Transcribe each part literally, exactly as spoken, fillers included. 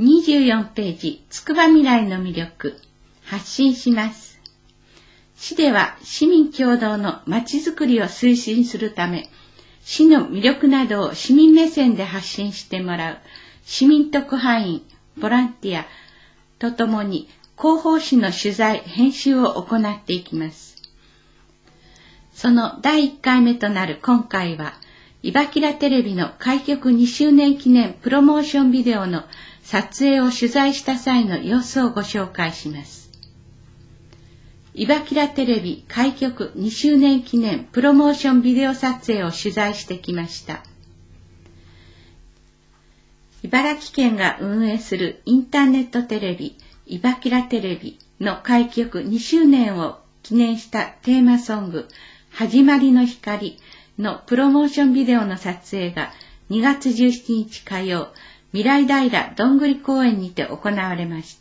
にじゅうよんページ、つくばみらいの魅力、発信します。市では市民共同のまちづくりを推進するため、市の魅力などを市民目線で発信してもらう市民特派員、ボランティアとともに広報誌の取材、編集を行っていきます。そのだいいっかいめとなる今回は、いばきらテレビの開局にしゅうねん記念プロモーションビデオの撮影を取材した際の様子をご紹介します。いばきらテレビ開局にしゅうねん記念プロモーションビデオ撮影を取材してきました。茨城県が運営するインターネットテレビいばきらテレビの開局にしゅうねんを記念したテーマソング始まりの光のプロモーションビデオの撮影がにがつじゅうしちにち火曜、未来平どんぐり公園にて行われました。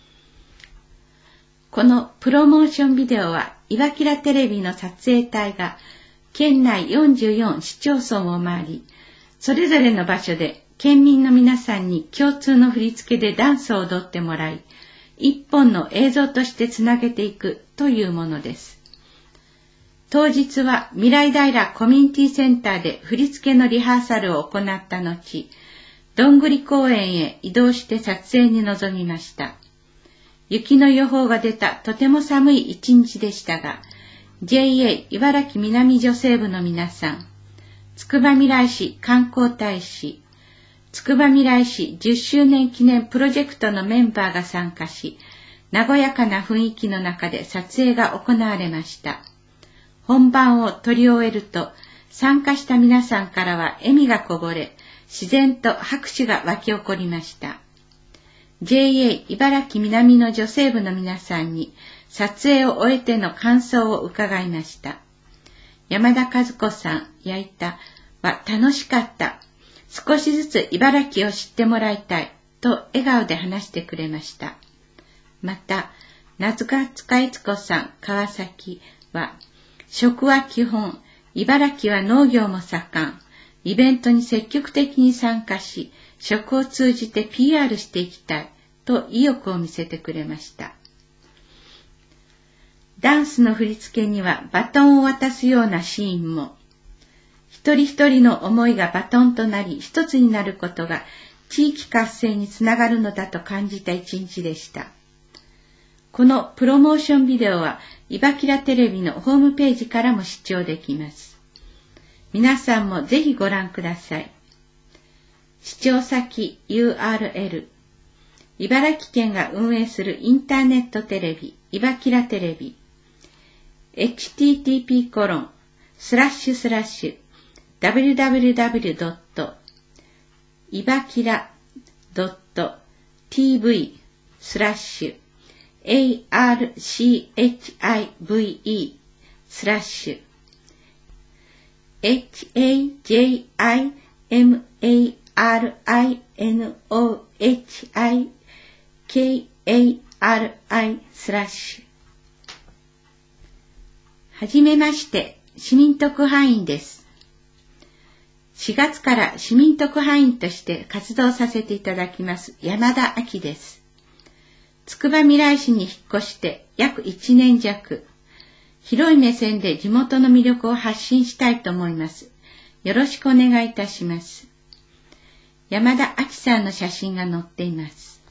このプロモーションビデオはいばきらテレビの撮影隊が県内よんじゅうよん市町村を回り、それぞれの場所で県民の皆さんに共通の振り付けでダンスを踊ってもらい、一本の映像としてつなげていくというものです。当日は未来平コミュニティセンターで振り付けのリハーサルを行った後、どんぐり公園へ移動して撮影に臨みました。雪の予報が出たとても寒い一日でしたが、ジェイエー 茨城南女性部の皆さん、つくばみらい市観光大使、つくばみらい市じゅっしゅうねん記念プロジェクトのメンバーが参加し、和やかな雰囲気の中で撮影が行われました。本番を撮り終えると、参加した皆さんからは笑みがこぼれ、自然と拍手が湧き起こりました。ジェイエー 茨城南の女性部の皆さんに撮影を終えての感想を伺いました。山田和子さん、焼いたは楽しかった。少しずつ茨城を知ってもらいたいと笑顔で話してくれました。また、夏川塚悦子さん、川崎は、食は基本、茨城は農業も盛ん、イベントに積極的に参加し、食を通じて ピーアール していきたいと意欲を見せてくれました。ダンスの振り付けにはバトンを渡すようなシーンも、一人一人の思いがバトンとなり一つになることが地域活性につながるのだと感じた一日でした。このプロモーションビデオはいばきらテレビのホームページからも視聴できます。皆さんもぜひご覧ください。視聴先 ユーアールエル 茨城県が運営するインターネットテレビいばきらテレビ エイチティーティーピーコロンスラッシュスラッシュダブリューダブリューダブリュードットいばきらドットティーブイスラッシュ エーアールシーエイチアイブイイー スラッシュ エイチエージェイアイエムエーアールアイエヌオーエイチアイケーエーアールアイ スラッシュ。はじめまして、市民特派員です。しがつから市民特派員として活動させていただきます山田亜希です。つくばみらい市に引っ越して約いちねんじゃく、広い目線で地元の魅力を発信したいと思います。よろしくお願いいたします。山田亜希さんの写真が載っています。